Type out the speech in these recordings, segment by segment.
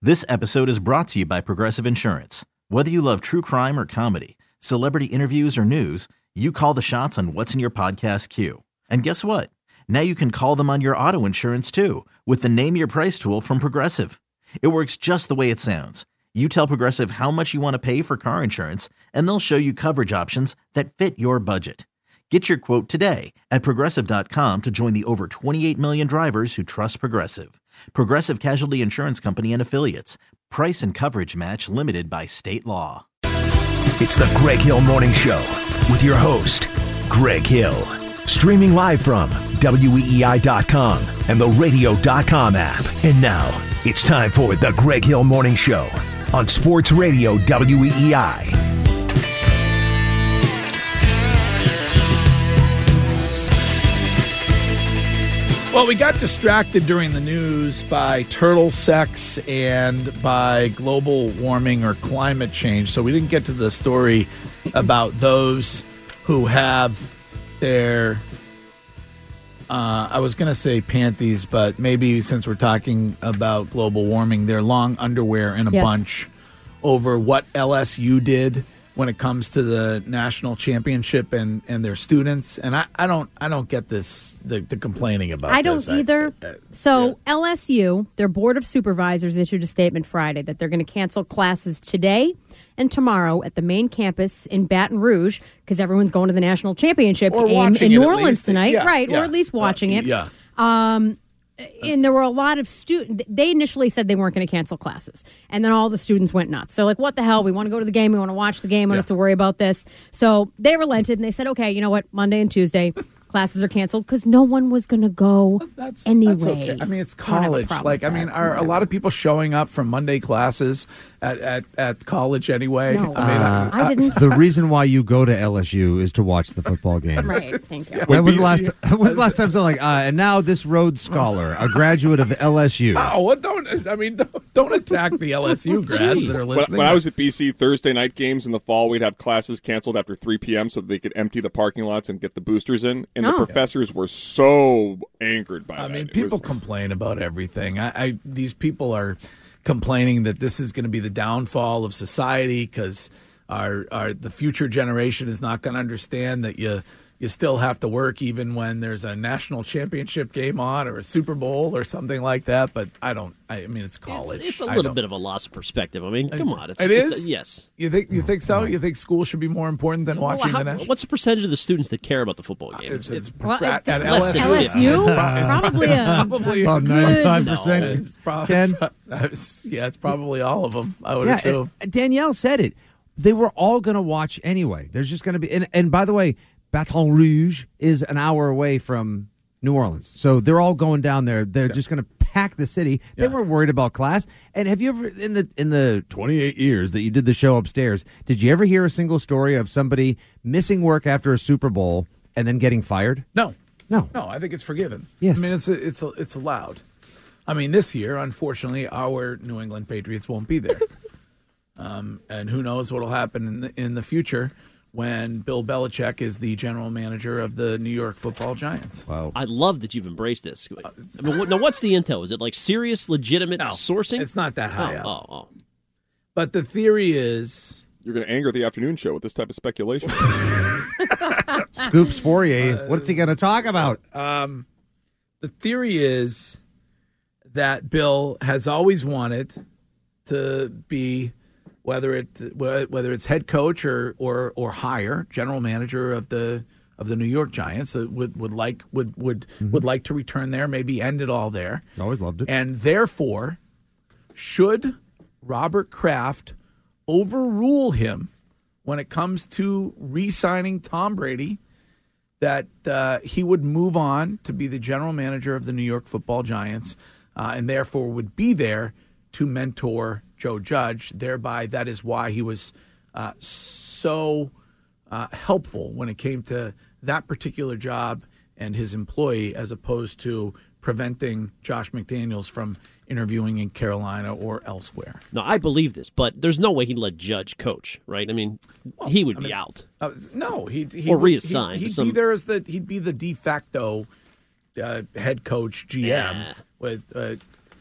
This episode is brought to you by Progressive Insurance. Whether you love true crime or comedy, celebrity interviews or news, you call the shots on what's in your podcast queue. And guess what? Now you can call them on your auto insurance too with the Name Your Price tool from Progressive. It works just the way it sounds. You tell Progressive how much you want to pay for car insurance, and they'll show you coverage options that fit your budget. Get your quote today at Progressive.com to join the over 28 million drivers who trust Progressive. Progressive Casualty Insurance Company and Affiliates. Price and coverage match limited by state law. It's the Greg Hill Morning Show with your host, Greg Hill. Streaming live from WEEI.com and the Radio.com app. And now, it's time for the Greg Hill Morning Show on Sports Radio WEEI. Well, we got distracted during the news by turtle sex and by global warming or climate change, so we didn't get to the story about those who have their, I was going to say panties, but maybe since we're talking about global warming, their long underwear in a bunch over what LSU did when it comes to the national championship and their students. And I don't get this, the complaining about this. I don't either. LSU, their board of supervisors issued a statement Friday that they're going to cancel classes today and tomorrow at the main campus in Baton Rouge because everyone's going to the national championship game in New Orleans tonight. Or at least watching it. Yeah. And there were a lot of students. They initially said they weren't going to cancel classes. And then all the students went nuts. So like, what the hell? We want to go to the game. We want to watch the game. We don't have to worry about this. So they relented and they said, okay, you know what? Monday and Tuesday, classes are canceled because no one was going to go anyway. That's okay. I mean, it's college. Are a lot of people showing up from Monday classes at college anyway? No. I didn't. The reason why you go to LSU is to watch the football games. Right. Thank you. When was the last time someone and now this Rhodes Scholar, a graduate of LSU. Oh, well, don't attack the LSU grads that are listening. When I was at BC, Thursday night games in the fall, we'd have classes canceled after 3 p.m. so that they could empty the parking lots and get the boosters in. And the professors were so angered by that. I mean, people complain about everything. These people are complaining that this is going to be the downfall of society because the future generation is not going to understand that you still have to work even when there's a national championship game on or a Super Bowl or something like that. But I mean, it's college. It's a little bit of a loss of perspective. I mean, come on. It is? Yes. You think so? You think school should be more important than watching the national? What's the percentage of the students that care about the football game? At less than LSU? Probably about 95%. Ken? It's probably all of them, I would assume. Danielle said it. They were all going to watch anyway. There's just going to be, and by the way, Baton Rouge is an hour away from New Orleans. So they're all going down there. They're just going to pack the city. They weren't worried about class. And have you ever, in the 28 years that you did the show upstairs, did you ever hear a single story of somebody missing work after a Super Bowl and then getting fired? No, I think it's forgiven. Yes. I mean, it's allowed. I mean, this year, unfortunately, our New England Patriots won't be there. And who knows what will happen in the future when Bill Belichick is the general manager of the New York Football Giants. Wow. I love that you've embraced this. I mean, now, what's the intel? Is it like serious, legitimate sourcing? It's not that high up. Oh. But the theory is... You're going to anger the afternoon show with this type of speculation. Scoops Fourier. What's he going to talk about? The theory is that Bill has always wanted to be... Whether it's head coach or higher general manager of the New York Giants, would like to return there, maybe end it all there. Always loved it. And therefore, should Robert Kraft overrule him when it comes to re-signing Tom Brady, that he would move on to be the general manager of the New York Football Giants, and therefore would be there to mentor Joe Judge. Thereby, that is why he was so helpful when it came to that particular job and his employee, as opposed to preventing Josh McDaniels from interviewing in Carolina or elsewhere. No, I believe this, but there's no way he'd let Judge coach, right? I mean, he would be out. No, he or reassigned. He'd be there as he'd be the de facto head coach GM with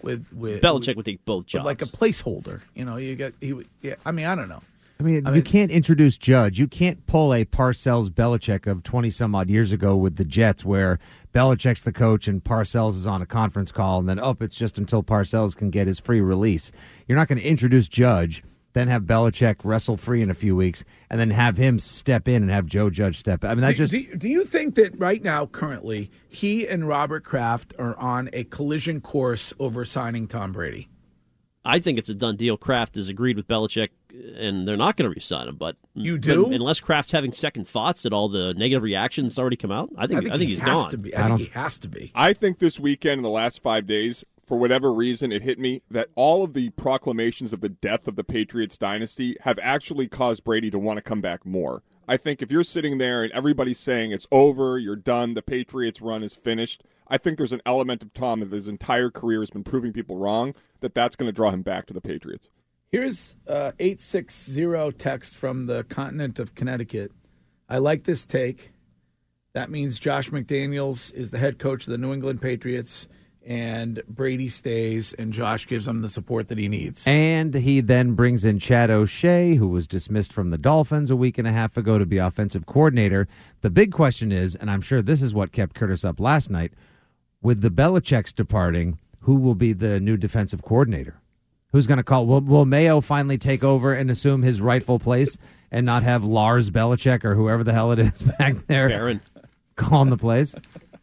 with Belichick would take both jobs. like a placeholder. You got I mean, I don't know. I mean, you can't introduce Judge. You can't pull a Parcells Belichick of 20-some-odd years ago with the Jets where Belichick's the coach and Parcells is on a conference call, and then, it's just until Parcells can get his free release. You're not going to introduce Judge, then have Belichick wrestle free in a few weeks, and then have him step in and have Joe Judge step in. I mean, Do you think that right now, currently, he and Robert Kraft are on a collision course over signing Tom Brady? I think it's a done deal. Kraft has agreed with Belichick, and they're not going to re-sign him. But you do, unless Kraft's having second thoughts at all the negative reactions already come out. I think he's gone. I think he has to be. I think this weekend, in the last 5 days, for whatever reason, it hit me that all of the proclamations of the death of the Patriots dynasty have actually caused Brady to want to come back more. I think if you're sitting there and everybody's saying it's over, you're done, the Patriots run is finished, I think there's an element of Tom that his entire career has been proving people wrong, that's going to draw him back to the Patriots. Here's 860 text from the continent of Connecticut. I like this take. That means Josh McDaniels is the head coach of the New England Patriots, and Brady stays, and Josh gives him the support that he needs. And he then brings in Chad O'Shea, who was dismissed from the Dolphins a week and a half ago to be offensive coordinator. The big question is, and I'm sure this is what kept Curtis up last night, with the Belichick's departing, who will be the new defensive coordinator? Who's going to call? Will Mayo finally take over and assume his rightful place and not have Lars Belichick or whoever the hell it is back there Baron calling the plays?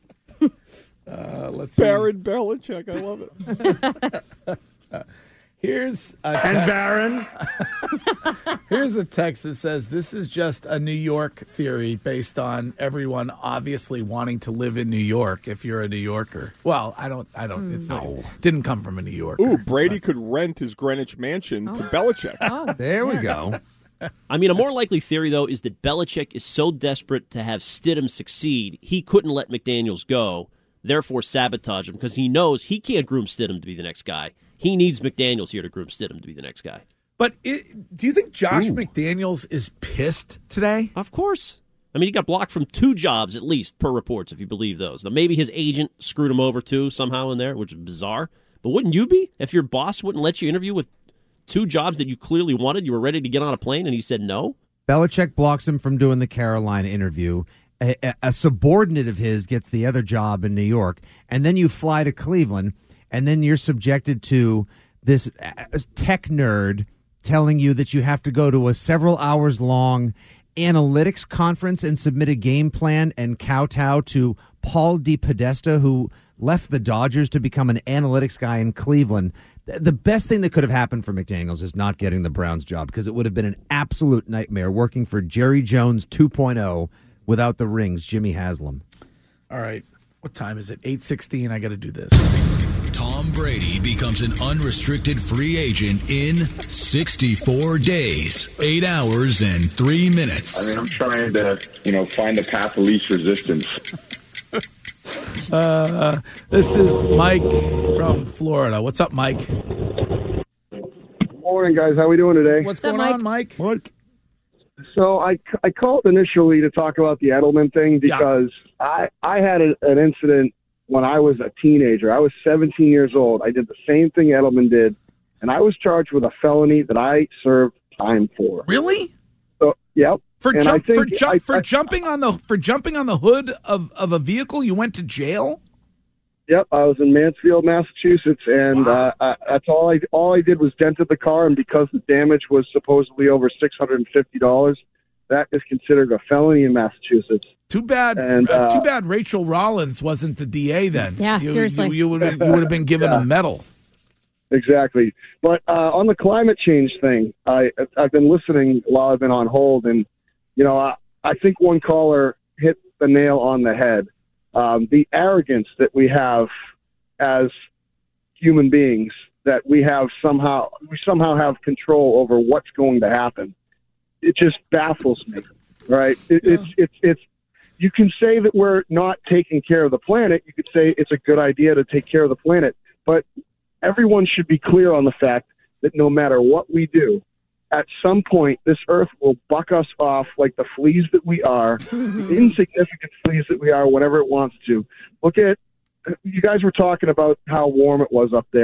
Let's see. Baron Belichick, I love it. Here's a text. And Baron. Here's a text that says, this is just a New York theory based on everyone obviously wanting to live in New York if you're a New Yorker. Well, I don't, it's not, didn't come from a New Yorker. Ooh, Brady could rent his Greenwich mansion to Belichick. There we go. I mean, a more likely theory, though, is that Belichick is so desperate to have Stidham succeed, he couldn't let McDaniels go, therefore sabotage him, because he knows he can't groom Stidham to be the next guy. He needs McDaniels here to groom Stidham to be the next guy. But do you think Josh McDaniels is pissed today? Of course. I mean, he got blocked from 2 jobs at least, per reports, if you believe those. Now, maybe his agent screwed him over, too, somehow in there, which is bizarre. But wouldn't you be? If your boss wouldn't let you interview with 2 jobs that you clearly wanted, you were ready to get on a plane, and he said no? Belichick blocks him from doing the Carolina interview. A subordinate of his gets the other job in New York, and then you fly to Cleveland, and then you're subjected to this tech nerd telling you that you have to go to a several hours long analytics conference and submit a game plan and kowtow to Paul DePodesta, who left the Dodgers to become an analytics guy in Cleveland. The best thing that could have happened for McDaniels is not getting the Browns job, because it would have been an absolute nightmare working for Jerry Jones 2.0 without the rings, Jimmy Haslam. All right. What time is it? 8:16. I got to do this. Tom Brady becomes an unrestricted free agent in 64 days, 8 hours, and 3 minutes. I mean, I'm trying to, find the path of least resistance. This is Mike from Florida. What's up, Mike? Morning, guys. How we doing today? What's going on, Mike? So I called initially to talk about the Edelman thing because I had an incident when I was a teenager. I was 17 years old. I did the same thing Edelman did, and I was charged with a felony that I served time for. Really? So, yep. For jumping on the hood of a vehicle, you went to jail? Yep, I was in Mansfield, Massachusetts, and that's all I did was dented the car, and because the damage was supposedly over $650, that is considered a felony in Massachusetts. Too bad. And, too bad Rachel Rollins wasn't the DA then. Yeah, seriously, you would have been given a medal. Exactly. But on the climate change thing, I've been listening while I've been on hold, and I think one caller hit the nail on the head. The arrogance that we have as human beings, that we somehow have control over what's going to happen. It just baffles me, right? It's you can say that we're not taking care of the planet. You could say it's a good idea to take care of the planet, but everyone should be clear on the fact that no matter what we do, at some point, this earth will buck us off like the fleas that we are, insignificant fleas that we are, whenever it wants to. Look at, you guys were talking about how warm it was up there.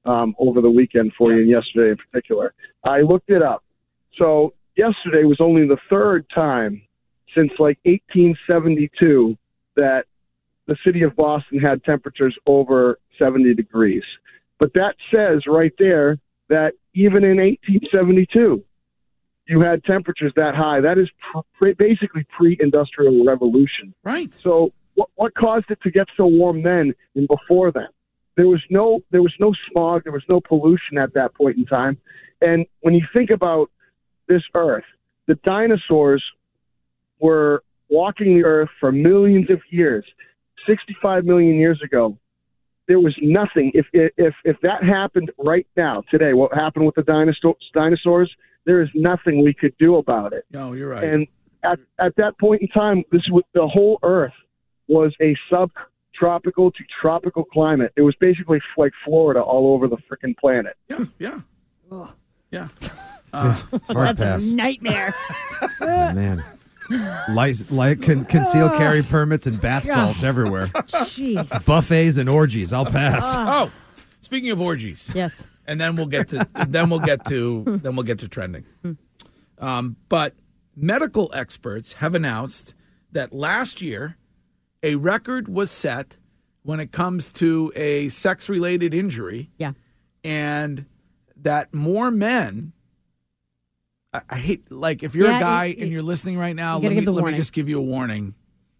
over the weekend for you, and yesterday in particular. I looked it up. So yesterday was only the third time since like 1872 that the city of Boston had temperatures over 70 degrees. But that says right there that even in 1872, you had temperatures that high. That is basically pre-industrial revolution. Right. So what caused it to get so warm then and before then? There was no smog. There was no pollution at that point in time. And when you think about this Earth, the dinosaurs were walking the Earth for millions of years. 65 million years ago, there was nothing. If that happened right now, today, what happened with the dinosaurs, there is nothing we could do about it. No, you're right. And at that point in time, the whole Earth was a subtropical to tropical climate. It was basically like Florida all over the freaking planet. Yeah. Yeah. Hard pass. A nightmare. Oh, man. Conceal carry permits and bath salts everywhere. Jeez. Buffets and orgies. I'll pass. Oh, speaking of orgies. Yes. And then we'll get to trending. But medical experts have announced that last year a record was set when it comes to a sex-related injury. Yeah. And that more men. I hate, like, if you're a guy and you're listening right now, let me just give you a warning.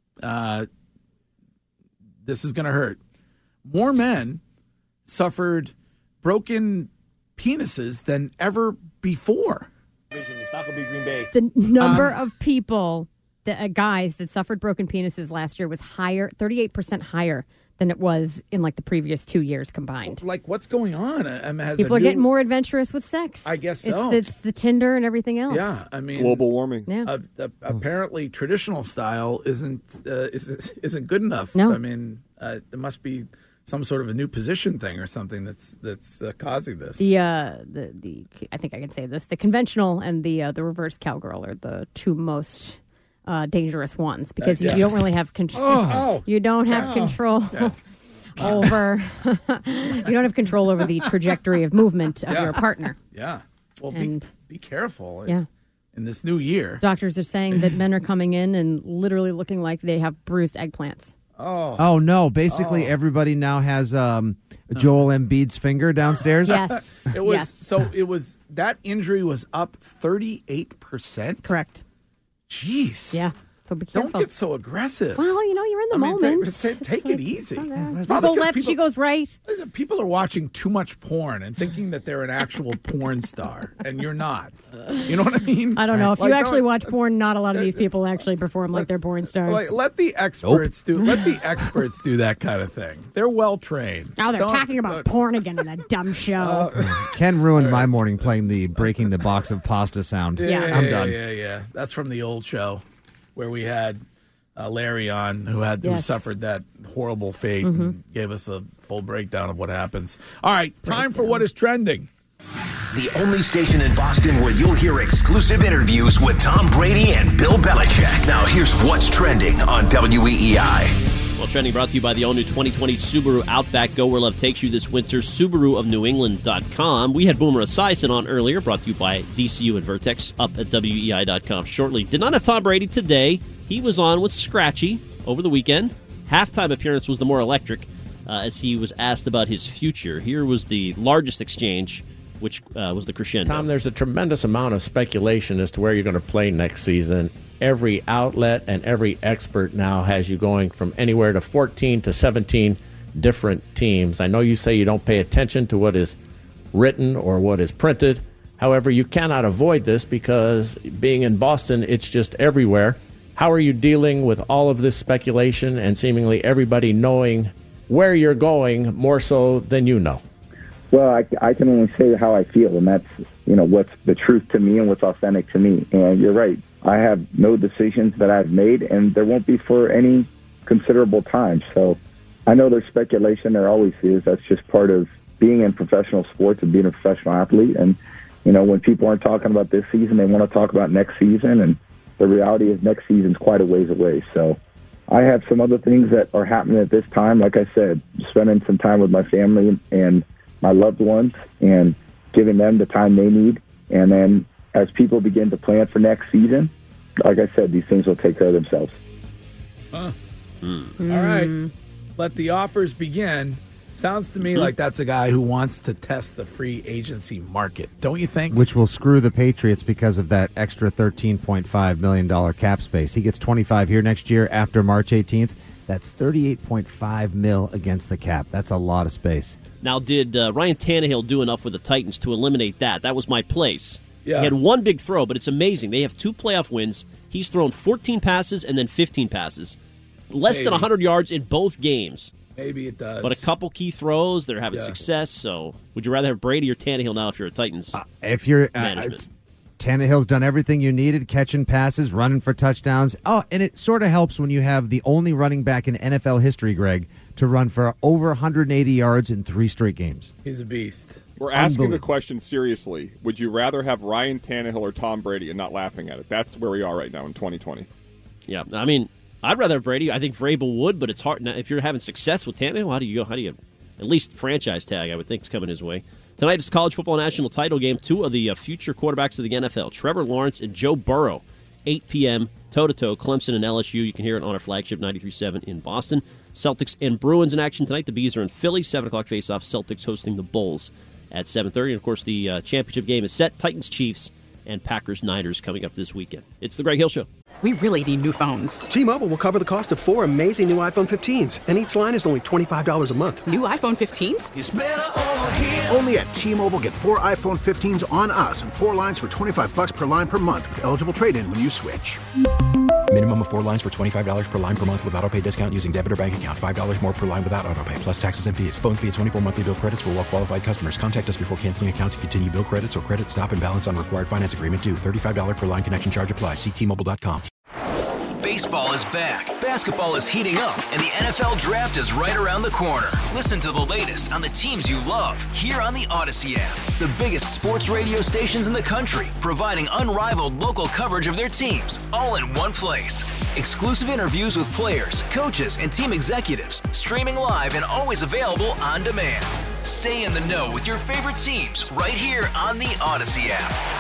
This is going to hurt. More men suffered broken penises than ever before. The number of people, guys that suffered broken penises last year was higher, 38% higher than it was in like the previous 2 years combined. Like, what's going on? People are getting more adventurous with sex. I guess so. It's the Tinder and everything else. Yeah, I mean, global warming. Yeah. Apparently, traditional style isn't good enough. No. I mean, there must be some sort of a new position thing or something that's causing this. The I think I can say this: the conventional and the reverse cowgirl are the two most dangerous ones because you don't really have control. You don't have control over. You don't have control over the trajectory of movement of your partner. Yeah. Well, And- be careful. Yeah. In this new year. Doctors are saying that men are coming in and literally looking like they have bruised eggplants. Oh no! Basically, everybody now has Joel Embiid's finger downstairs. Yes. It was Yes. so. It was that injury was up 38%. Correct. Jeez. Yeah. So be careful. Don't get so aggressive. Well, you're in the moment. Take it easy. Bubble left, she goes right. People are watching too much porn and thinking that they're an actual porn star, and you're not. You know what I mean? I don't know. If you actually watch porn, not a lot of these people actually perform like they're porn stars. Like, let the experts do that kind of thing. They're well trained. Oh, they're talking about porn again in that dumb show. Ken ruined my morning playing the breaking the box of pasta sound. I'm done. Yeah. That's from the old show where we had Larry on, who suffered that horrible fate and gave us a full breakdown of what happens. All right, time for what is trending. The only station in Boston where you'll hear exclusive interviews with Tom Brady and Bill Belichick. Now here's what's trending on WEEI. Well, trending brought to you by the all-new 2020 Subaru Outback. Go where love takes you this winter. SubaruofNewEngland.com. We had Boomer Esiason on earlier, brought to you by DCU and Vertex, up at WEEI.com shortly. Did not have Tom Brady today. He was on with Scratchy over the weekend. Halftime appearance was the more electric as he was asked about his future. Here was the largest exchange, which was the crescendo. Tom, there's a tremendous amount of speculation as to where you're going to play next season. Every outlet and every expert now has you going from anywhere to 14 to 17 different teams. I know you say you don't pay attention to what is written or what is printed. However, you cannot avoid this because being in Boston, it's just everywhere. How are you dealing with all of this speculation and seemingly everybody knowing where you're going more so than you know? Well, I can only say how I feel, and that's, what's the truth to me and what's authentic to me. And you're right. I have no decisions that I've made, and there won't be for any considerable time. So I know there's speculation. There always is. That's just part of being in professional sports and being a professional athlete. And, when people aren't talking about this season, they want to talk about next season. And the reality is next season's quite a ways away. So I have some other things that are happening at this time. Like I said, spending some time with my family and my loved ones and giving them the time they need. And then as people begin to plan for next season, like I said, these things will take care of themselves. All right. Let the offers begin. Sounds to me like that's a guy who wants to test the free agency market, don't you think? Which will screw the Patriots because of that extra $13.5 million cap space. He gets $25 here next year after March 18th. That's $38.5 million against the cap. That's a lot of space. Now, did Ryan Tannehill do enough with the Titans to eliminate that? That was my place. Yeah. He had one big throw, but it's amazing. They have 2 playoff wins. He's thrown 14 passes and then 15 passes. Less than 100 yards in both games. Maybe it does. But a couple key throws, they're having success. So, would you rather have Brady or Tannehill now if you're a Titans if you're management? Tannehill's done everything you needed, catching passes, running for touchdowns. Oh, and it sort of helps when you have the only running back in NFL history, Greg, to run for over 180 yards in 3 straight games. He's a beast. We're asking the question seriously. Would you rather have Ryan Tannehill or Tom Brady, and not laughing at it? That's where we are right now in 2020. Yeah, I mean, I'd rather have Brady. I think Vrabel would, but it's hard. Now, if you're having success with Tannehill, how do you at least franchise tag, I would think, is coming his way. Tonight is college football national title game. 2 of the future quarterbacks of the NFL, Trevor Lawrence and Joe Burrow, 8 p.m., toe-to-toe, Clemson and LSU. You can hear it on our flagship 93.7 in Boston. Celtics and Bruins in action tonight. The Bees are in Philly, 7 o'clock face-off. Celtics hosting the Bulls at 7:30. And, of course, the championship game is set. Titans-Chiefs and Packers-Niners coming up this weekend. It's the Greg Hill Show. We really need new phones. T-Mobile will cover the cost of 4 amazing new iPhone 15s, and each line is only $25 a month. New iPhone 15s? It's better over here. Only at T-Mobile, get 4 iPhone 15s on us and 4 lines for $25 per line per month with eligible trade-in when you switch. Minimum of 4 lines for $25 per line per month with autopay discount using debit or bank account. $5 more per line without autopay, plus taxes and fees. Phone fee at 24 monthly bill credits for well-qualified customers. Contact us before canceling account to continue bill credits or credit stop and balance on required finance agreement due. $35 per line connection charge applies. See T-Mobile.com. Baseball is back, basketball is heating up, and the NFL Draft is right around the corner. Listen to the latest on the teams you love here on the Odyssey app. The biggest sports radio stations in the country, providing unrivaled local coverage of their teams, all in one place. Exclusive interviews with players, coaches, and team executives, streaming live and always available on demand. Stay in the know with your favorite teams right here on the Odyssey app.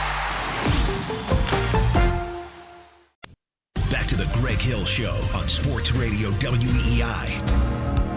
Back to the Greg Hill Show on Sports Radio WEEI.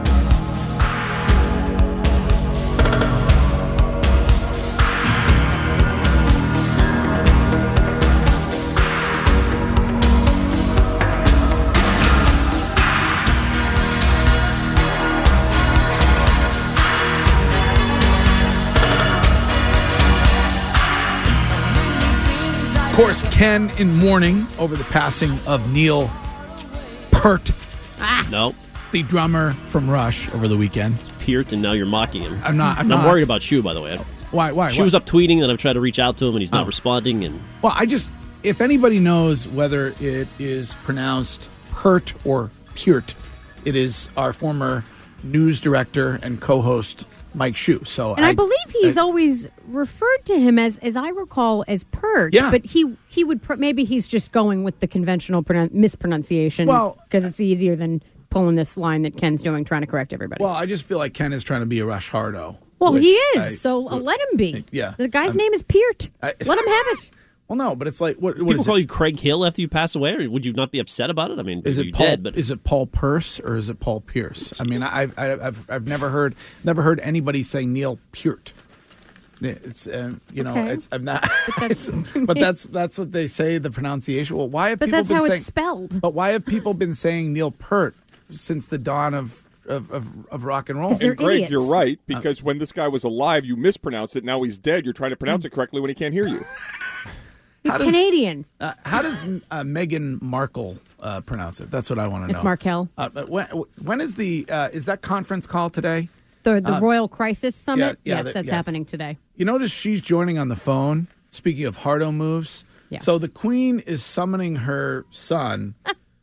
Of course, Ken in mourning over the passing of Neil Peart. No. The drummer from Rush over the weekend. It's Peart, and now you're mocking him. I'm not. I'm worried about Shu, by the way. Why? Shu was up tweeting, and I've tried to reach out to him, and he's not responding. And well, if anybody knows whether it is pronounced Peart or Peart, it is our former news director and co-host Mike Shu. So, and I believe he's always referred to him as I recall, as Peart. Yeah. But he would maybe he's just going with the conventional mispronunciation. Well, because it's easier than pulling this line that Ken's doing, trying to correct everybody. Well, I just feel like Ken is trying to be a Rush Hardo. Well, he is. So let him be. Yeah. The guy's name is Peart. Let him have it. Well, no, but it's like what people is call it? you Craig Hill after you pass away, or would you not be upset about it? I mean, Is you're it Paul? dead, but Is it Paul Pierce or is it Paul Pierce? I mean, I've never heard anybody say Neil Peart. It's it's I'm not. But that's what they say, the pronunciation. Well, why have But people that's been how saying? it's spelled. But why have people been saying Neil Peart since the dawn of rock and roll? And Greg, you're right, because when this guy was alive, you mispronounced it. Now he's dead. You're trying to pronounce it correctly when he can't hear you. He's Canadian. How does Meghan Markle pronounce it? That's what I want to know. It's Markel. When is is that conference call today? The Royal Crisis Summit? Yeah, yes, that's happening today. You notice she's joining on the phone, speaking of Hardo moves. Yeah. So the Queen is summoning her son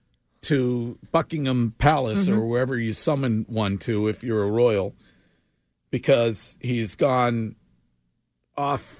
to Buckingham Palace or wherever you summon one to if you're a royal, because he's gone off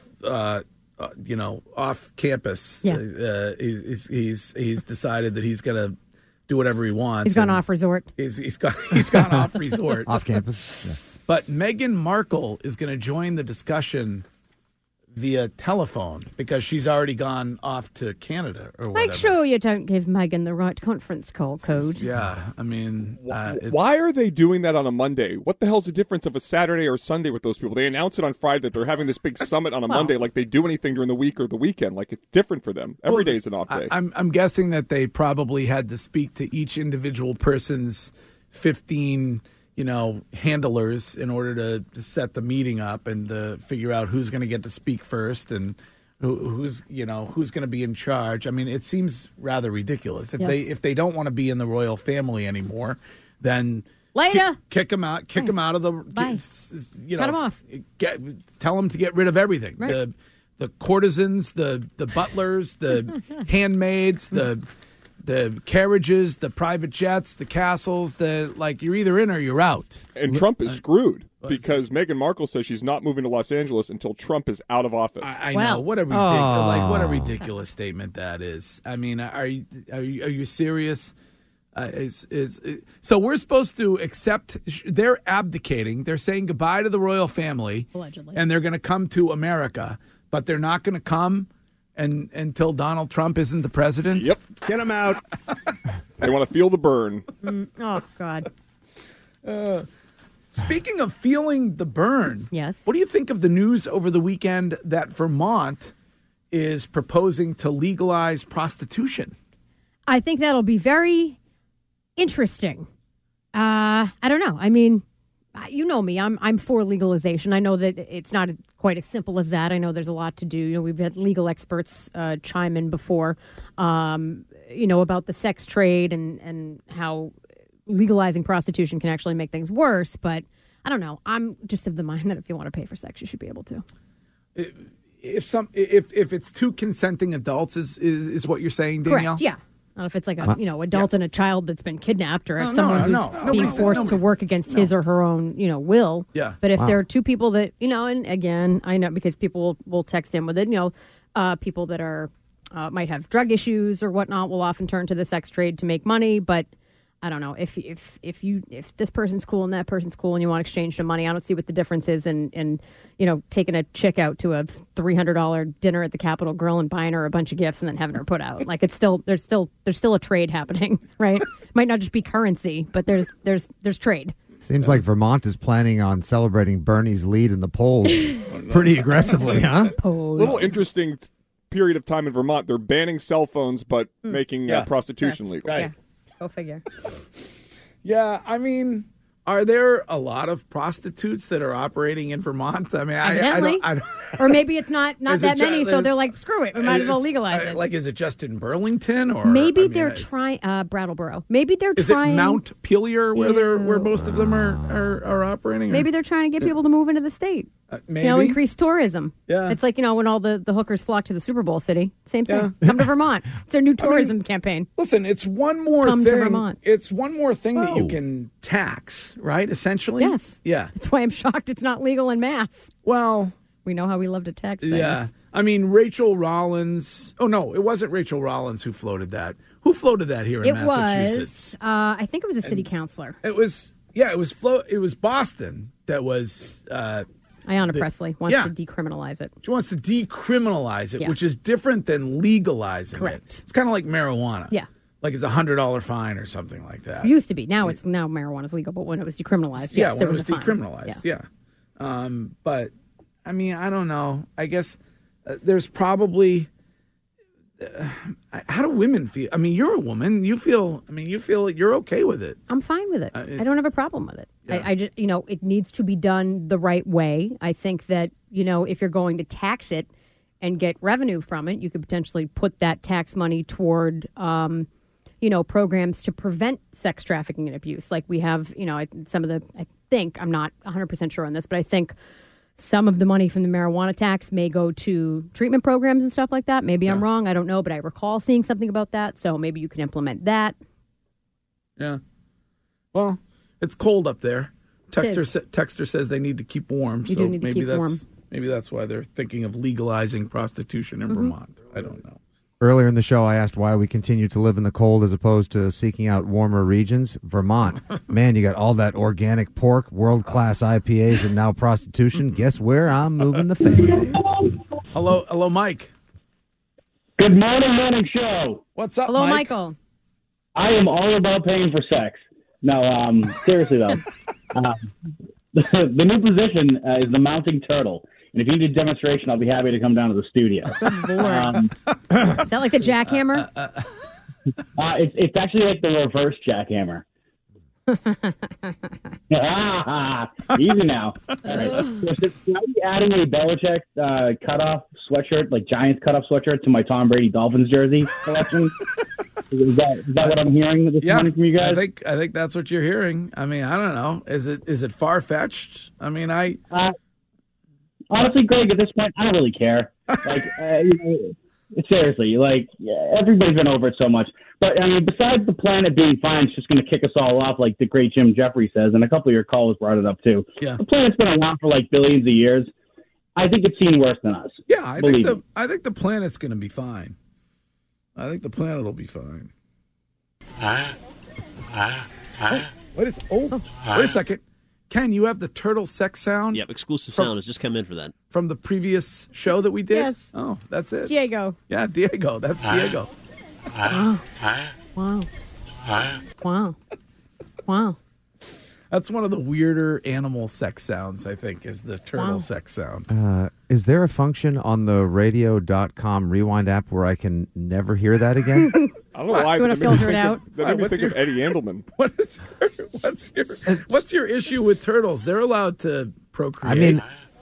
off campus. Yeah. He's decided that he's going to do whatever he wants. He's gone off resort. He's gone off resort. Off campus. But Meghan Markle is going to join the discussion via telephone because she's already gone off to Canada or whatever. Make sure you don't give Meghan the right conference call code. Yeah, I mean... Why are they doing that on a Monday? What the hell's the difference of a Saturday or Sunday with those people? They announce it on Friday that they're having this big summit on a Monday like they do anything during the week or the weekend. Like, it's different for them. Every day is an off day. I'm guessing that they probably had to speak to each individual person's 15... handlers in order to set the meeting up and to figure out who's going to get to speak first and who's going to be in charge. I mean, it seems rather ridiculous. If they don't want to be in the royal family anymore, then later kick them out. Kick them out of the. Bye. Cut them off. Tell them to get rid of everything. Right. The courtesans, the butlers, the handmaids, the carriages, the private jets, the castles, you're either in or you're out. And Trump is screwed because Meghan Markle says she's not moving to Los Angeles until Trump is out of office. I know. What a ridiculous, what a ridiculous statement that is. I mean, are you serious? So we're supposed to accept. They're abdicating. They're saying goodbye to the royal family, allegedly, and they're going to come to America, but they're not going to come. And until Donald Trump isn't the president? Yep. Get him out. They want to feel the burn. Oh, God. Speaking of feeling the burn, yes. What do you think of the news over the weekend that Vermont is proposing to legalize prostitution? I think that'll be very interesting. I don't know. I mean, you know me. I'm for legalization. I know that it's not quite as simple as that. I know there's a lot to do. We've had legal experts chime in before, about the sex trade and how legalizing prostitution can actually make things worse. But I don't know. I'm just of the mind that if you want to pay for sex, you should be able to. If it's two consenting adults is what you're saying, Danielle? Correct. Yeah. Not if it's like adult and a child that's been kidnapped, or someone who's being forced to work against his or her own, will. Yeah. But if there are two people that, and again, I know because people will text in with it, people that are might have drug issues or whatnot will often turn to the sex trade to make money. But I don't know if this person's cool and that person's cool and you want to exchange some money, I don't see what the difference is in taking a chick out to a $300 dinner at the Capitol Grill and buying her a bunch of gifts and then having her put out. Like there's still a trade happening, right? Might not just be currency, but there's trade. Seems like Vermont is planning on celebrating Bernie's lead in the polls pretty aggressively, huh? Little interesting period of time in Vermont. They're banning cell phones but making prostitution legal. Right. Yeah. Go figure. Yeah, I mean, are there a lot of prostitutes that are operating in Vermont? I mean, I don't or maybe it's not that many, so they're like, screw it, we might as well legalize it. Like, is it just in Burlington or maybe they're trying Brattleboro? Maybe they're trying. Is it Mount Pelier where most of them are operating? Maybe they're trying to get people to move into the state. Maybe increase tourism. Yeah, it's like when all the hookers flock to the Super Bowl city. Same thing. Come to Vermont. It's their new tourism campaign. Listen, it's one more thing. To Vermont. It's one more thing that you can tax, right? Essentially, yes. Yeah, that's why I'm shocked it's not legal in Mass. Well, we know how we love to tax things. Yeah, I mean Rachel Rollins. Oh no, it wasn't Rachel Rollins who floated that. Who floated that here in Massachusetts? I think it was a city councilor. It was. Yeah, it was Boston that was. Ayanna Pressley wants to decriminalize it. She wants to decriminalize it, Yeah. which is different than legalizing Correct. it. It's kind of like marijuana. Yeah. Like it's $100 fine or something like that. It used to be. Now marijuana's legal, but when it was decriminalized, yes, when there it was a fine. decriminalized, yeah. But, I mean, I don't know. I guess there's probably... how do women feel? I mean, you're a woman. You feel you're okay with it. I'm fine with it. I don't have a problem with it. Yeah. I just, it needs to be done the right way. I think that, if you're going to tax it and get revenue from it, you could potentially put that tax money toward, programs to prevent sex trafficking and abuse. Like we have, I think, I'm not 100% sure on this, but I think some of the money from the marijuana tax may go to treatment programs and stuff like that. Maybe I'm wrong. I don't know, but I recall seeing something about that. So maybe you can implement that. Yeah. Well, it's cold up there. Texter says they need to keep warm. You do need to keep warm. Maybe that's why they're thinking of legalizing prostitution in Vermont. I don't know. Earlier in the show, I asked why we continue to live in the cold as opposed to seeking out warmer regions. Vermont. Man, you got all that organic pork, world-class IPAs, and now prostitution. Guess where I'm moving the family? Hello, Mike. Good morning show. What's up, Hello, Mike? Michael. I am all about paying for sex. No, seriously though, the new position is the mounting turtle. And if you need a demonstration, I'll be happy to come down to the studio. Good Lord. Is that like the jackhammer? It's actually like the reverse jackhammer. Easy now. All right. So should I be adding a Belichick cutoff sweatshirt, like Giants cutoff sweatshirt, to my Tom Brady Dolphins jersey collection? Is that what I'm hearing this morning from you guys? I think that's what you're hearing. I mean, I don't know. Is it far fetched? I mean, honestly, Greg, at this point, I don't really care. Like, seriously, like everybody's been over it so much. But I mean, besides the planet being fine, it's just going to kick us all off, like the great Jim Jeffrey says, and a couple of your callers brought it up too. Yeah. The planet's been around for like billions of years. I think it's seen worse than us. Yeah, I think the planet's going to be fine. I think the planet will be fine. Wait a second. Ken, you have the turtle sex sound? Yep, exclusive sound has just come in for that. From the previous show that we did? Yes. Oh, that's it. Diego. Yeah, Diego. That's Diego. Wow. Wow. That's one of the weirder animal sex sounds, I think, is the turtle sex sound. Is there a function on the radio.com rewind app where I can never hear that again? I don't know why. You want to filter it out? That made me think of Eddie Andelman. What's your issue with turtles? They're allowed to procreate. I mean,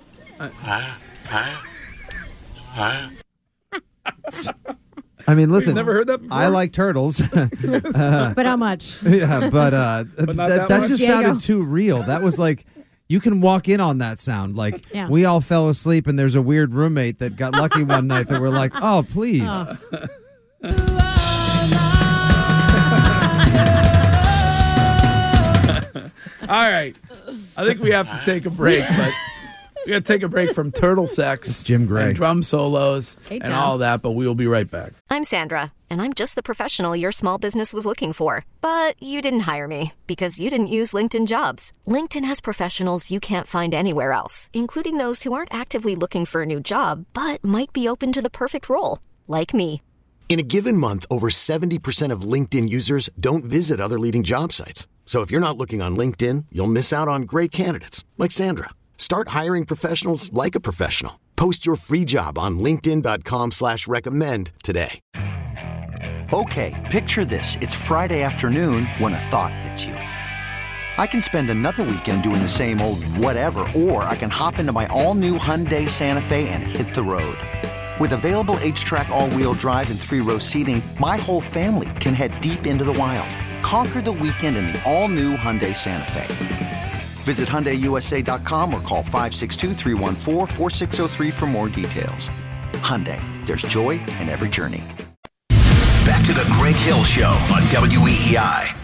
listen. You've never heard that before? I like turtles. But how much? Yeah, but not that much? just Diego. sounded too real. That was like, you can walk in on that sound. Like, Yeah. we all fell asleep and there's a weird roommate that got lucky one night that we're like, oh, please. All right. I think we have to take a break, but we got to take a break from turtle sex, It's Jim Gray. and drum solos, Hey, and Tom. all that, but we will be right back. I'm Sandra, and I'm just the professional your small business was looking for. But you didn't hire me because you didn't use LinkedIn Jobs. LinkedIn has professionals you can't find anywhere else, including those who aren't actively looking for a new job, but might be open to the perfect role, like me. In a given month, over 70% of LinkedIn users don't visit other leading job sites. So if you're not looking on LinkedIn, you'll miss out on great candidates like Sandra. Start hiring professionals like a professional. Post your free job on linkedin.com/recommend today. Okay, picture this. It's Friday afternoon when a thought hits you. I can spend another weekend doing the same old whatever, or I can hop into my all-new Hyundai Santa Fe and hit the road. With available H-Track all-wheel drive and 3-row seating, my whole family can head deep into the wild. Conquer the weekend in the all-new Hyundai Santa Fe. Visit HyundaiUSA.com or call 562-314-4603 for more details. Hyundai, there's joy in every journey. Back to the Greg Hill Show on WEEI.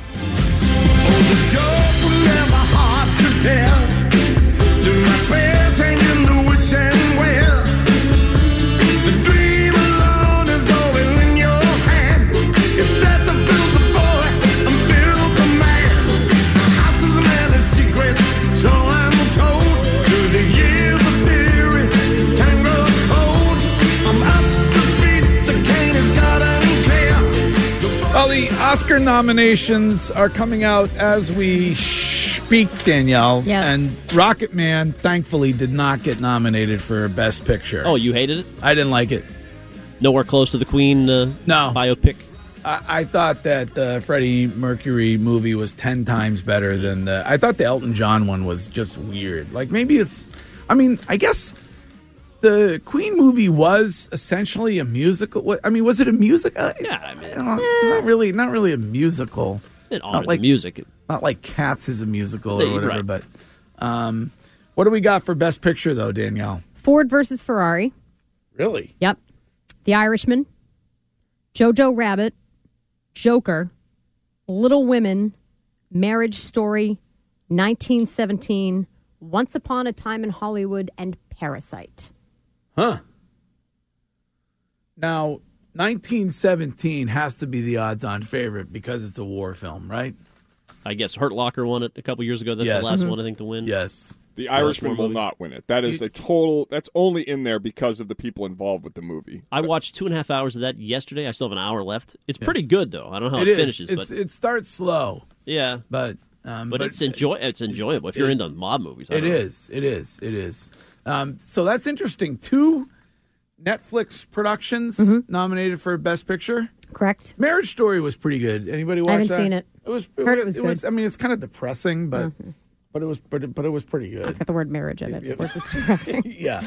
Well, the Oscar nominations are coming out as we speak, Danielle. Yes. And Rocket Man, thankfully, did not get nominated for Best Picture. Oh, you hated it? I didn't like it. Nowhere close to the Queen biopic? I thought that the Freddie Mercury movie was 10 times better than I thought the Elton John one was just weird. Like, maybe it's... I mean, I guess... The Queen movie was essentially a musical. I mean, was it a musical? Yeah, I mean, it's not really a musical. It honored the music. Not like Cats is a musical or whatever. Right. But what do we got for Best Picture, though, Danielle? Ford versus Ferrari. Really? Yep. The Irishman. Jojo Rabbit. Joker. Little Women. Marriage Story. 1917. Once Upon a Time in Hollywood. And Parasite. Huh. Now, 1917 has to be the odds-on favorite because it's a war film, right? I guess Hurt Locker won it a couple years ago. That's the last one, I think, to win. Yes. The Irishman will not win it. That is that's only in there because of the people involved with the movie. I watched 2.5 hours of that yesterday. I still have an hour left. It's pretty good, though. I don't know how it finishes. But it starts slow. Yeah. But it's enjoyable if you're into mob movies. It is. So that's interesting. 2 Netflix productions nominated for Best Picture. Correct. Marriage Story was pretty good. Anybody watch that? I haven't seen it. Heard it was good. I mean, it's kind of depressing, but it was pretty good. It's got the word marriage in it. Of course, it's depressing. Yeah.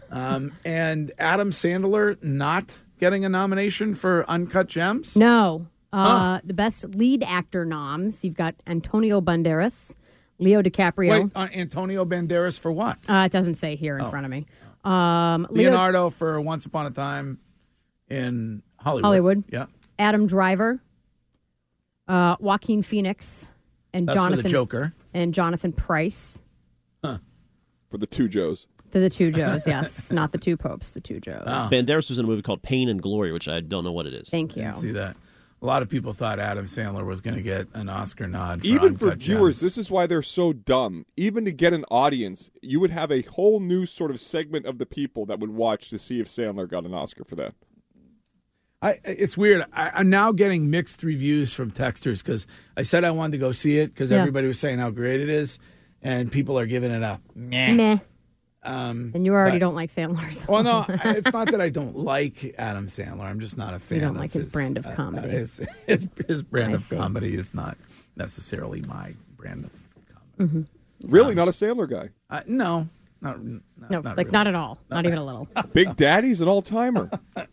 And Adam Sandler not getting a nomination for Uncut Gems. No. The best lead actor noms. You've got Antonio Banderas, Leo DiCaprio. Wait, Antonio Banderas for what? It doesn't say here in front of me. Leonardo for Once Upon a Time in Hollywood. Yeah. Adam Driver, Joaquin Phoenix, and That's Jonathan for the Joker. And Jonathan Pryce. For the 2 Joes. For the 2 Joes, yes. Not the 2 popes, the 2 Joes. Banderas was in a movie called Pain and Glory, which I don't know what it is. Thank you. I didn't see that. A lot of people thought Adam Sandler was going to get an Oscar nod. Even for Uncut viewers, Gems. this is why they're so dumb. Even to get an audience, you would have a whole new sort of segment of the people that would watch to see if Sandler got an Oscar for that. It's weird. I'm now getting mixed reviews from texters because I said I wanted to go see it because everybody was saying how great it is, and people are giving it a meh. And you already don't like Sandler. So. Well, no, it's not that I don't like Adam Sandler. I'm just not a fan. You don't like his brand of comedy. His brand of comedy is not necessarily my brand of comedy. Really, not a Sandler guy? No, not like really. not at all. Not even a little. Big Daddy's an all-timer.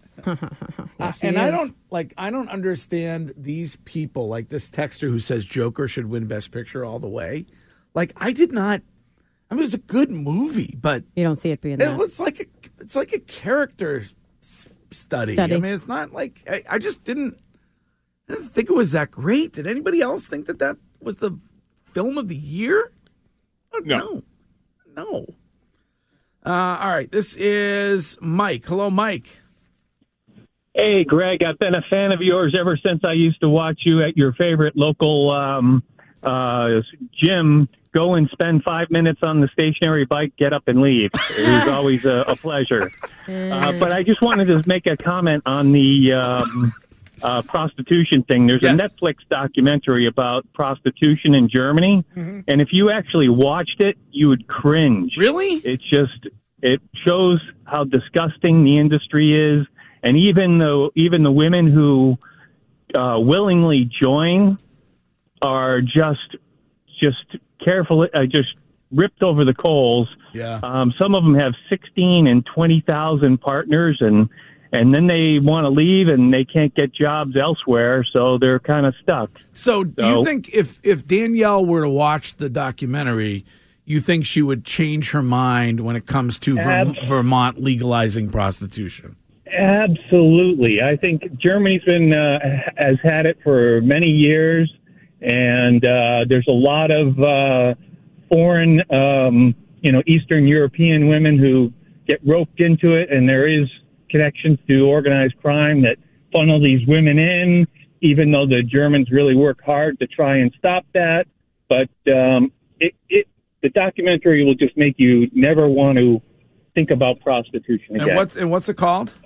And I don't understand these people like this texter who says Joker should win Best Picture all the way. Like I did not. I mean, it was a good movie, but you don't see it being. That. It's like a character study. I mean, it's not like I just didn't think it was that great. Did anybody else think that was the film of the year? No. All right, this is Mike. Hello, Mike. Hey, Greg, I've been a fan of yours ever since I used to watch you at your favorite local gym. Go and spend 5 minutes on the stationary bike, get up and leave. It was always a pleasure. But I just wanted to make a comment on the prostitution thing. There's a Netflix documentary about prostitution in Germany. And if you actually watched it, you would cringe. Really? It shows how disgusting the industry is. And even the women who willingly join are just carefully, just ripped over the coals. Yeah. Some of them have 16 and 20,000 partners, and then they want to leave and they can't get jobs elsewhere, so they're kind of stuck. So do you think if Danielle were to watch the documentary, you think she would change her mind when it comes to Vermont legalizing prostitution? Absolutely. I think Germany's has had it for many years, and there's a lot of foreign, Eastern European women who get roped into it, and there is connections to organized crime that funnel these women in, even though the Germans really work hard to try and stop that. But the documentary will just make you never want to think about prostitution again. And what's it called?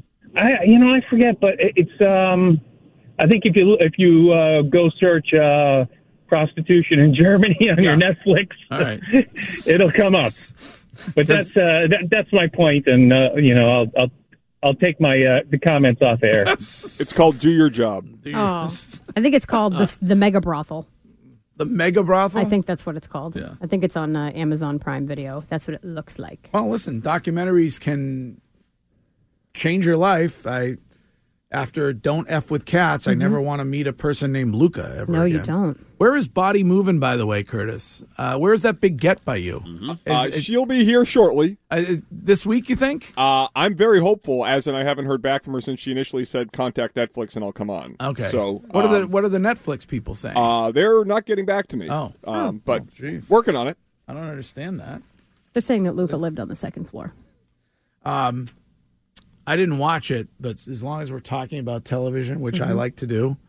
I forget, but it's. I think if you go search prostitution in Germany on your Netflix, all right. It'll come up. But that's my point, and I'll take my the comments off air. It's called Do Your Job. I think it's called the Mega Brothel. The Mega Brothel? I think that's what it's called. Yeah. I think it's on Amazon Prime Video. That's what it looks like. Well, listen, documentaries can change your life. After Don't F with Cats, I never want to meet a person named Luca ever No, again. you don't. Where is Body Moving, by the way, Curtis? Where's that big get by you? She'll be here shortly. This week, you think? I'm very hopeful, and I haven't heard back from her since she initially said contact Netflix and I'll come on. Okay. So what are the Netflix people saying? They're not getting back to me. But working on it. I don't understand that. They're saying that Luca lived on the second floor. I didn't watch it, but as long as we're talking about television, which I like to do,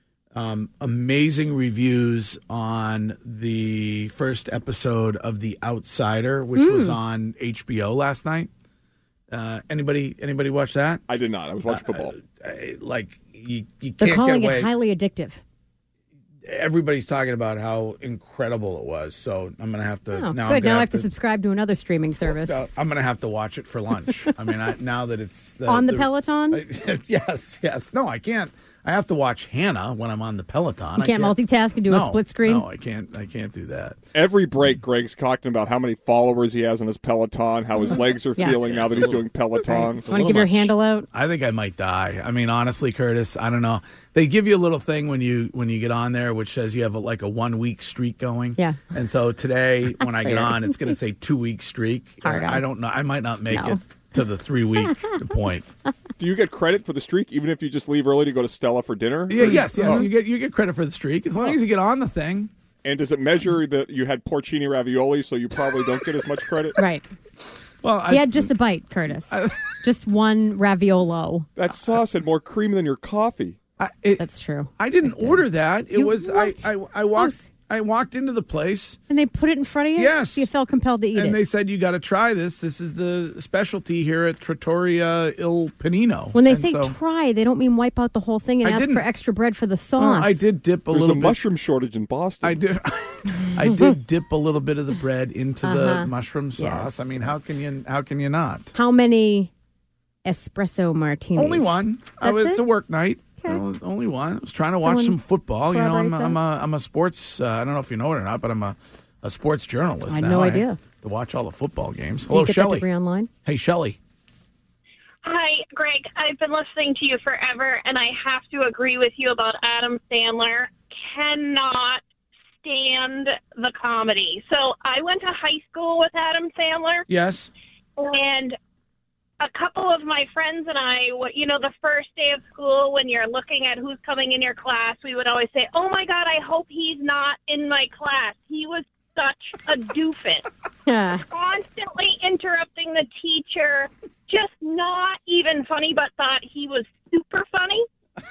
amazing reviews on the first episode of The Outsider, which was on HBO last night. Anybody watch that? I did not. I was watching football. You can't They're calling get away. it highly addictive. Everybody's talking about how incredible it was, so I'm going to have to. Oh, now good. Now I have to subscribe to another streaming service. I'm going to have to watch it for lunch. I mean, now that it's On the Peloton? Yes. No, I can't. I have to watch Hannah when I'm on the Peloton. You can't multitask and do a split screen? No, I can't do that. Every break, Greg's talking about how many followers he has on his Peloton, how his legs are feeling now that he's doing Peloton. Want to give your handle out? I think I might die. I mean, honestly, Curtis, I don't know. They give you a little thing when you get on there, which says you have a 1 week streak going. Yeah. And so today, when I get on, it's going to say 2 week streak. Hard on. I don't know. I might not make it to the 3 week point. Do you get credit for the streak even if you just leave early to go to Stella for dinner? Yeah, yes. You get credit for the streak as long as you get on the thing. And does it measure that you had porcini ravioli, so you probably don't get as much credit? Right. Well, he had just a bite, Curtis. Just one raviolo. That sauce had more cream than your coffee. That's true. I didn't order that. It was what? I walked into the place. And they put it in front of you? Yes. So you felt compelled to eat it. And they said, you got to try this. This is the specialty here at Trattoria Il Panino. When they And say so, try, they don't mean wipe out the whole thing and I ask didn't. for extra bread for the sauce. I did dip a There's little a bit. mushroom shortage in Boston. I did. I did dip a little bit of the bread into the mushroom sauce. Yes. I mean, how can you not? How many espresso martinis? Only one. That's It's it? a work night. Okay. Only one. I was trying to watch Someone some football. You know, corroborate I'm a sports. I don't know if you know it or not, but I'm a sports journalist. I had now. no idea. have to watch all the football games. Do Hello, you get that Shelley. degree online? Hey, Shelley. Hi, Greg. I've been listening to you forever, and I have to agree with you about Adam Sandler. Cannot stand the comedy. So I went to high school with Adam Sandler. Yes. And a couple of my friends and I, the first day of school when you're looking at who's coming in your class, we would always say, oh, my God, I hope he's not in my class. He was such a doofus. Yeah. Constantly interrupting the teacher, just not even funny, but thought he was super funny.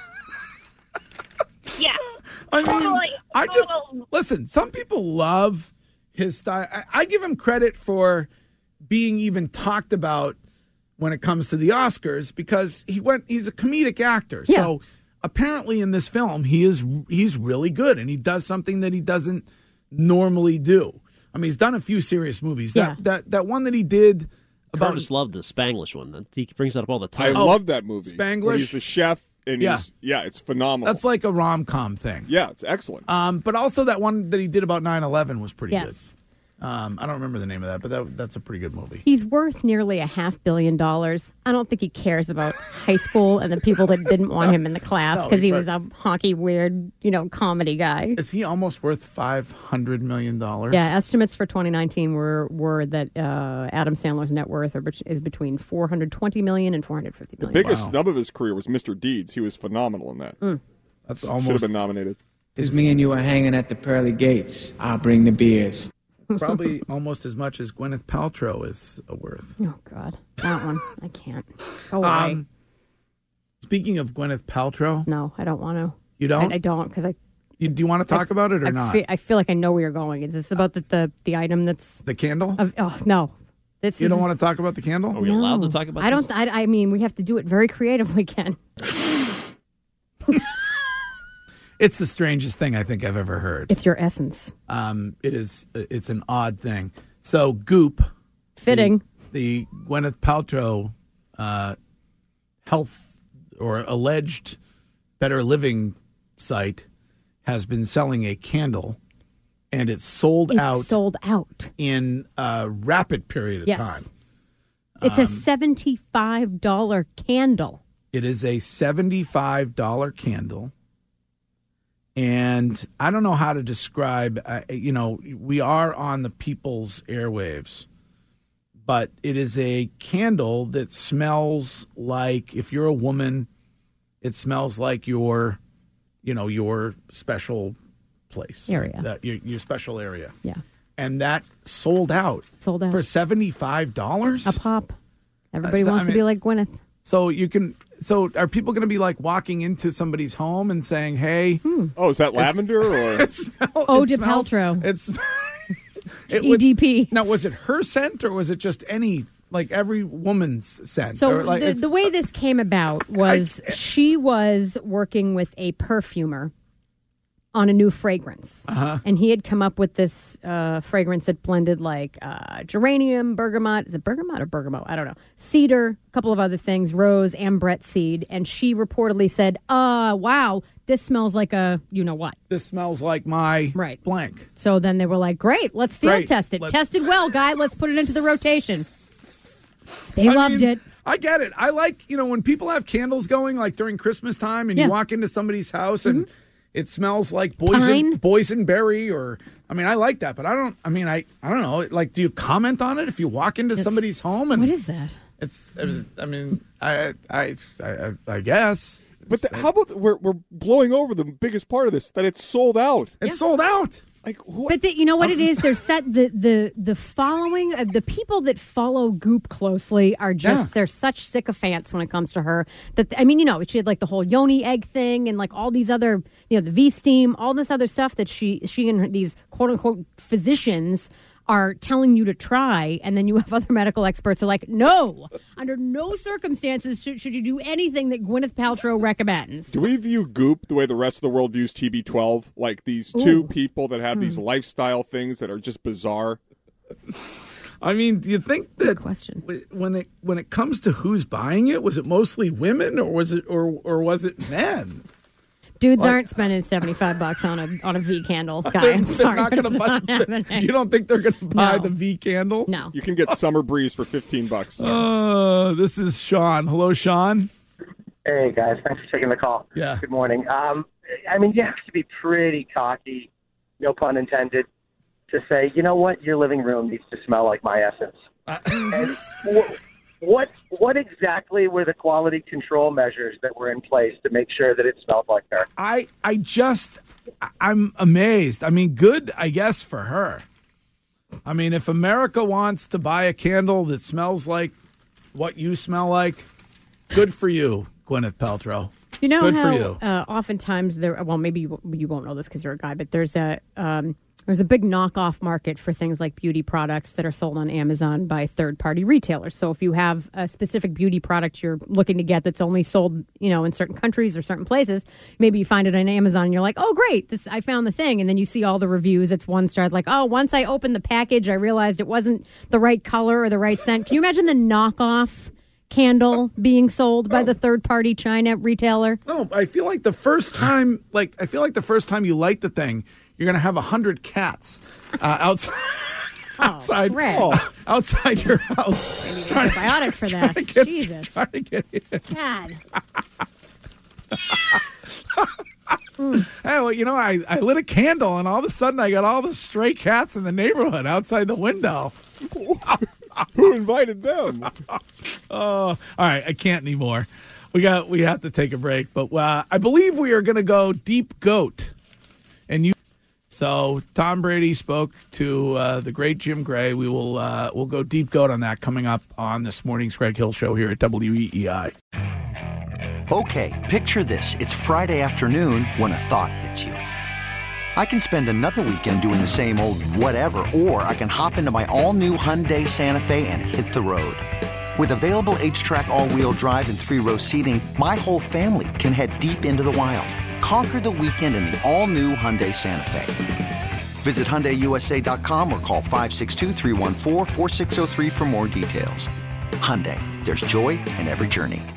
Yeah. I mean, totally. Listen, some people love his style. I give him credit for being even talked about when it comes to the Oscars because he's a comedic actor. Yeah. So apparently in this film he's really good and he does something that he doesn't normally do. I mean, he's done a few serious movies. Yeah. That one that he did about Curtis loved the Spanglish one. He brings that up all the time. I love that movie. Spanglish? Where he's the chef, and Yeah. it's phenomenal. that's like a rom-com thing. Yeah, it's excellent. But also that one that he did about 9/11 was pretty Yes. good. I don't remember the name of that, but that's a pretty good movie. He's worth nearly $500 million. I don't think he cares about high school and the people that didn't want him in the class No, because he but- was a honky, weird, comedy guy. Is he almost worth $500 million? Yeah, estimates for 2019 were that Adam Sandler's net worth is between $420 million and $450 The million. biggest snub of his career was Mr. Deeds. He was phenomenal in that. That's Should have almost been nominated. If me and you are hanging at the pearly gates, I'll bring the beers. probably almost as much as Gwyneth Paltrow is worth. Oh, God. That one. I can't. Go away. Speaking of Gwyneth Paltrow, No, I don't want to. You don't? I don't because do you want to talk about it or not? I feel like I know where you're going. Is this about the item that's... The candle? No. This You don't is- want to talk about the candle? Are we allowed to talk about I this? don't. I mean, we have to do it very creatively, Ken. It's the strangest thing I think I've ever heard. It's your essence. It is. It's an odd thing. So Goop, Fitting. the Gwyneth Paltrow health or alleged Better Living site, has been selling a candle, and it's sold out in a rapid period of Yes. time. It's a $75 candle. It is a $75 candle. And I don't know how to describe, we are on the people's airwaves, but it is a candle that smells like, if you're a woman, it smells like your special place. Area. Your special area. Yeah. And that sold out. Sold out. For $75? A pop. Everybody wants to be like Gwyneth. So you can. So are people going to be like walking into somebody's home and saying, "Hey, oh, is that lavender or Eau de Paltrow? It's EDP. Now, was it her scent or was it just any like every woman's scent? So or like, the way this came about was she was working with a perfumer on a new fragrance. And he had come up with this fragrance that blended like geranium, bergamot. Is it bergamot or bergamot? I don't know. Cedar, a couple of other things, rose, ambrette seed. And she reportedly said, wow, this smells like a you-know-what. This smells like my right. blank. So then they were like, great, let's field test it. Tested well, guy. Let's put it into the rotation. They loved it. I get it. I like, when people have candles going like during Christmas time and you walk into somebody's house and it smells like boysenberry or, I like that, but I don't know. Like, do you comment on it if you walk into somebody's home? And what is that? I guess. But how about we're blowing over the biggest part of this, that it's sold out. It's sold out. Like, but you know what it is? They're the following the people that follow Goop closely are just they're such sycophants when it comes to her. That she had like the whole yoni egg thing and like all these other the V steam, all this other stuff that she and these quote unquote physicians are telling you to try, and then you have other medical experts who are like, no, under no circumstances should you do anything that Gwyneth Paltrow recommends. Do we view Goop the way the rest of the world views TB12? Like these two people that have these lifestyle things that are just bizarre? Do you think that question. when it comes to who's buying it, was it mostly women or was it men? Dudes aren't spending $75 on a V candle, guy. I'm sorry, not but gonna it's buy, not happening. You don't think they're going to buy No. the V candle? No. You can get Summer Breeze for $15. This is Sean. Hello, Sean. Hey, guys. Thanks for taking the call. Yeah. Good morning. You have to be pretty cocky, no pun intended, to say, you know what, your living room needs to smell like my essence. And what exactly were the quality control measures that were in place to make sure that it smelled like her? I'm amazed. Good, I guess, for her. If America wants to buy a candle that smells like what you smell like, good for you, Gwyneth Paltrow. You know good how for you. Oftentimes maybe you won't know this because you're a guy, but there's a big knockoff market for things like beauty products that are sold on Amazon by third-party retailers. So if you have a specific beauty product you're looking to get that's only sold, in certain countries or certain places, maybe you find it on Amazon and you're like, oh, great, I found the thing. And then you see all the reviews. It's one star. Like, oh, once I opened the package, I realized it wasn't the right color or the right scent. Can you imagine the knockoff candle being sold by the third-party China retailer? No, I feel like the first time you light the thing, you're going to have 100 cats outside outside your house. I need an antibiotic for that. Jesus. Trying to get in. God. Hey, well, I lit a candle, and all of a sudden I got all the stray cats in the neighborhood outside the window. Who invited them? All right, I can't anymore. We have to take a break, but I believe we are going to go deep goat, So Tom Brady spoke to the great Jim Gray. We'll go deep goat on that coming up on this morning's Greg Hill Show here at WEEI. Okay, picture this. It's Friday afternoon when a thought hits you. I can spend another weekend doing the same old whatever, or I can hop into my all-new Hyundai Santa Fe and hit the road. With available H-Track all-wheel drive and 3-row seating, my whole family can head deep into the wild. Conquer the weekend in the all-new Hyundai Santa Fe. Visit HyundaiUSA.com or call 562-314-4603 for more details. Hyundai, there's joy in every journey.